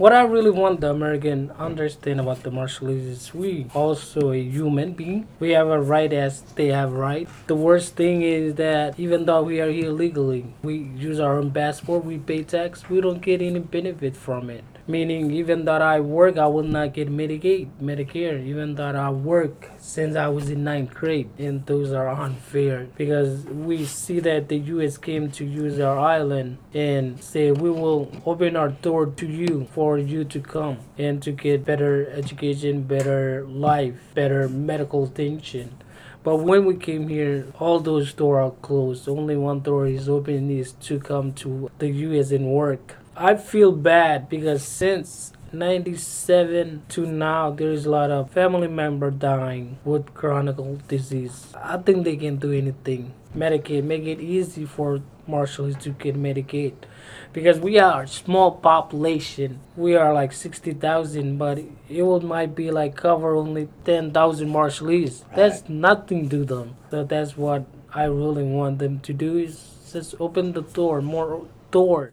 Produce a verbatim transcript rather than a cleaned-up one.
What I really want the American understand about the Marshallese is we also a human being. We have a right as they have right. The worst thing is that even though we are here legally, we use our own passport, we pay tax, we don't get any benefit from it. Meaning, even that I work, I will not get Medicaid, Medicare. Even that I work since I was in ninth grade, and those are unfair because we see that the U S came to use our island and say we will open our door to you for you to come and to get better education, better life, better medical attention. But when we came here, all those doors are closed. Only one door is open is to come to the U S and work. I feel bad because since ninety-seven to now, there is a lot of family member dying with chronic disease. I think they can do anything. Medicaid, make it easy for Marshalls to get Medicaid because we are a small population. We are like sixty thousand, but it will might be like cover only ten thousand Marshalls. That's nothing to them. So that's what I really want them to do is just open the door, more door.